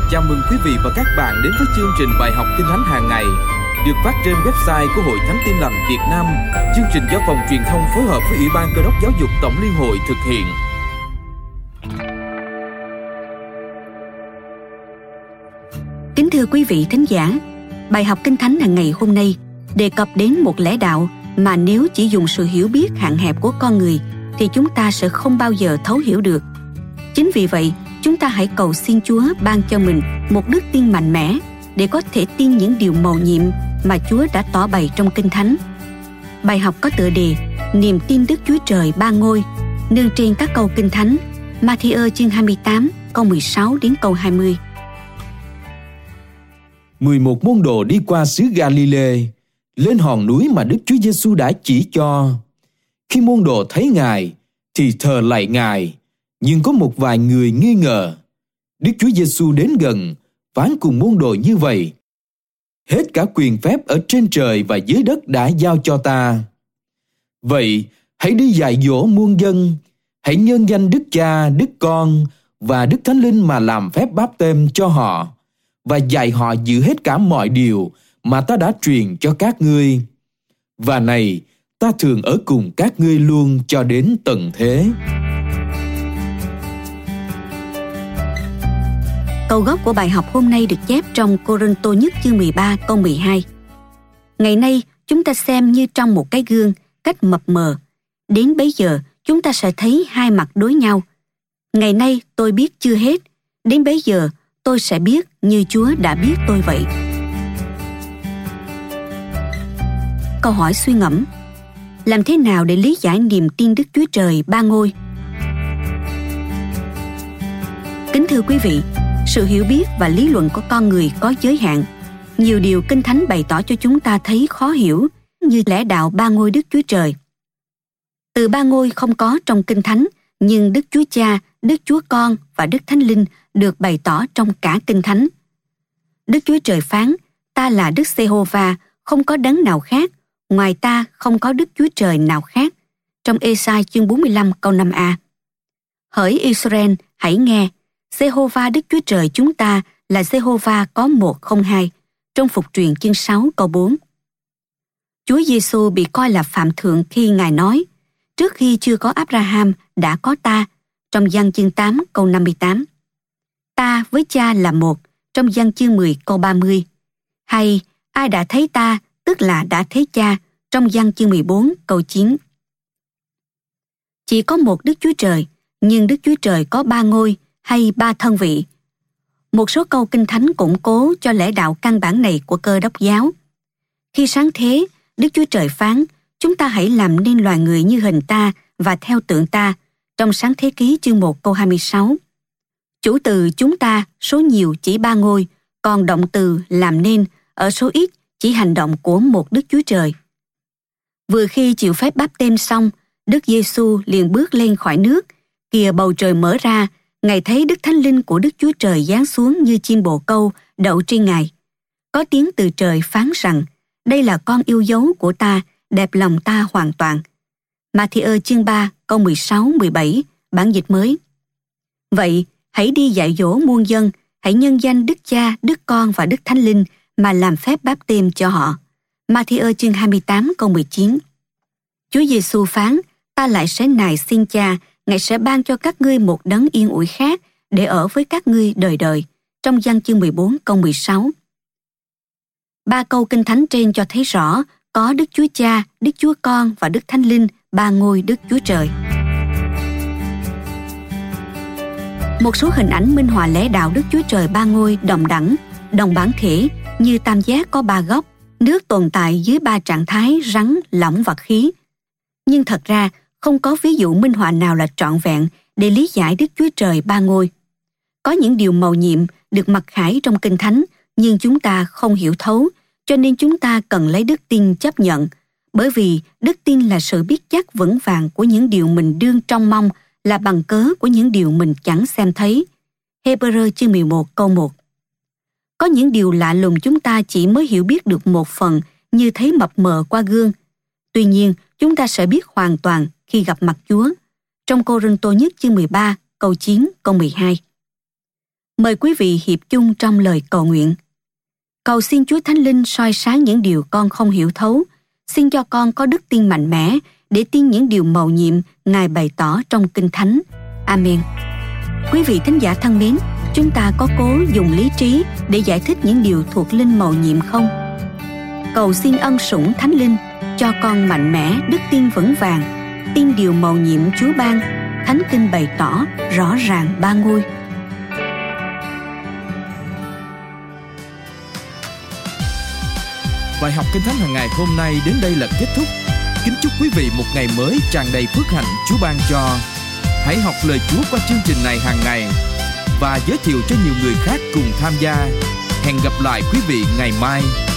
Chào mừng quý vị và các bạn đến với chương trình bài học Kinh Thánh hàng ngày được phát trên website của Hội Thánh Tin Lành Việt Nam. Chương trình do Phòng Truyền thông phối hợp với Ủy ban Cơ đốc Giáo dục Tổng Liên hội thực hiện. Kính thưa quý vị thính giả, bài học Kinh Thánh hàng ngày hôm nay đề cập đến một lẽ đạo mà nếu chỉ dùng sự hiểu biết hạn hẹp của con người thì chúng ta sẽ không bao giờ thấu hiểu được. Chính vì vậy, chúng ta hãy cầu xin Chúa ban cho mình một đức tin mạnh mẽ để có thể tin những điều mầu nhiệm mà Chúa đã tỏ bày trong Kinh Thánh. Bài học có tựa đề Niềm tin Đức Chúa Trời ba ngôi, nương trên các câu Kinh Thánh Ma-thi-ơ chương 28 câu 16 đến câu 20. 11 môn đồ đi qua xứ Ga-li-lê, lên hòn núi mà Đức Chúa Giêsu đã chỉ cho. Khi môn đồ thấy Ngài thì thờ lạy Ngài, nhưng có một vài người nghi ngờ. Đức Chúa Giêsu đến gần, phán cùng môn đồ như vậy: hết cả quyền phép ở trên trời và dưới đất đã giao cho ta. Vậy hãy đi dạy dỗ muôn dân, hãy nhân danh Đức Cha, Đức Con và Đức Thánh Linh mà làm phép báp-têm cho họ, và dạy họ giữ hết cả mọi điều mà ta đã truyền cho các ngươi. Và này, ta thường ở cùng các ngươi luôn cho đến tận thế. Câu gốc của bài học hôm nay được chép trong Cô-rinh-tô nhất chương 13 câu 12. Ngày nay chúng ta xem như trong một cái gương, cách mập mờ. Đến bấy giờ chúng ta sẽ thấy hai mặt đối nhau. Ngày nay tôi biết chưa hết, đến bấy giờ tôi sẽ biết như Chúa đã biết tôi vậy. Câu hỏi suy ngẫm: làm thế nào để lý giải niềm tin Đức Chúa Trời ba ngôi? Kính thưa quý vị, sự hiểu biết và lý luận của con người có giới hạn. Nhiều điều Kinh Thánh bày tỏ cho chúng ta thấy khó hiểu, như lẽ đạo ba ngôi Đức Chúa Trời. Từ ba ngôi không có trong Kinh Thánh, nhưng Đức Chúa Cha, Đức Chúa Con và Đức Thánh Linh được bày tỏ trong cả Kinh Thánh. Đức Chúa Trời phán: ta là Đức Giê-hô-va, không có đấng nào khác, ngoài ta không có Đức Chúa Trời nào khác. Trong Ê-sai chương 45 câu 5a. Hỡi Israel, hãy nghe, Giê-hô-va Đức Chúa Trời chúng ta là Giê-hô-va có một không hai. Trong Phục truyền chương 6 câu 4. Chúa Giêsu bị coi là phạm thượng khi Ngài nói: trước khi chưa có Abraham đã có ta. Trong Giăng chương 8 câu 58. Ta với Cha là một. Trong Giăng chương 10 câu 30. Hay ai đã thấy ta, tức là đã thấy Cha. Trong Giăng chương 14 câu 9. Chỉ có một Đức Chúa Trời, nhưng Đức Chúa Trời có ba ngôi hay ba thân vị. Một số câu Kinh Thánh củng cố cho lẽ đạo căn bản này của Cơ đốc giáo. Khi sáng thế, Đức Chúa Trời phán: chúng ta hãy làm nên loài người như hình ta và theo tượng ta. Trong Sáng thế ký chương 1 câu 26. Chủ từ chúng ta số nhiều chỉ ba ngôi, còn động từ làm nên ở số ít chỉ hành động của một Đức Chúa Trời. Vừa khi chịu phép báp-têm xong, Đức Giêsu liền bước lên khỏi nước. Kìa, bầu trời mở ra, Ngài thấy Đức Thánh Linh của Đức Chúa Trời giáng xuống như chim bồ câu đậu trên Ngài. Có tiếng từ trời phán rằng: đây là con yêu dấu của ta, đẹp lòng ta hoàn toàn. Ma-thi-ơ chương 3 câu 16-17, bản dịch mới. Vậy hãy đi dạy dỗ muôn dân, hãy nhân danh Đức Cha, Đức Con và Đức Thánh Linh mà làm phép báp-têm cho họ. Ma-thi-ơ chương 28 câu 19. Chúa Giêsu phán: ta lại sẽ nài xin Cha, Ngài sẽ ban cho các ngươi một đấng yên ủi khác để ở với các ngươi đời đời. Trong Giăng chương 14 câu 16. Ba câu Kinh Thánh trên cho thấy rõ có Đức Chúa Cha, Đức Chúa Con và Đức Thánh Linh, ba ngôi Đức Chúa Trời. Một số hình ảnh minh họa lẽ đạo Đức Chúa Trời ba ngôi đồng đẳng, đồng bản thể, như tam giác có ba góc, nước tồn tại dưới ba trạng thái rắn, lỏng và khí. Nhưng thật ra, không có ví dụ minh họa nào là trọn vẹn để lý giải Đức Chúa Trời ba ngôi. Có những điều mầu nhiệm được mặc khải trong Kinh Thánh, nhưng chúng ta không hiểu thấu, cho nên chúng ta cần lấy đức tin chấp nhận, bởi vì đức tin là sự biết chắc vững vàng của những điều mình đương trông mong, là bằng cớ của những điều mình chẳng xem thấy. Hê-bơ-rơ chương 11 câu 1. Có những điều lạ lùng chúng ta chỉ mới hiểu biết được một phần, như thấy mập mờ qua gương. Tuy nhiên, chúng ta sẽ biết hoàn toàn khi gặp mặt Chúa. Trong Cô-rinh-tô nhất chương 13 câu 9 câu 12. Mời quý vị hiệp chung trong lời cầu nguyện. Cầu xin Chúa Thánh Linh soi sáng những điều con không hiểu thấu. Xin cho con có đức tin mạnh mẽ để tin những điều mầu nhiệm Ngài bày tỏ trong Kinh Thánh. Amen. Quý vị thính giả thân mến, chúng ta có cố dùng lý trí để giải thích những điều thuộc linh mầu nhiệm không? Cầu xin ân sủng Thánh Linh cho con mạnh mẽ đức tin vững vàng, tin điều mầu nhiệm Chúa ban. Thánh Kinh bày tỏ rõ ràng ba ngôi. Bài học Kinh Thánh hàng ngày hôm nay đến đây là kết thúc. Kính chúc quý vị một ngày mới tràn đầy phước hạnh Chúa ban cho. Hãy học lời Chúa qua chương trình này hàng ngày và giới thiệu cho nhiều người khác cùng tham gia. Hẹn gặp lại quý vị ngày mai.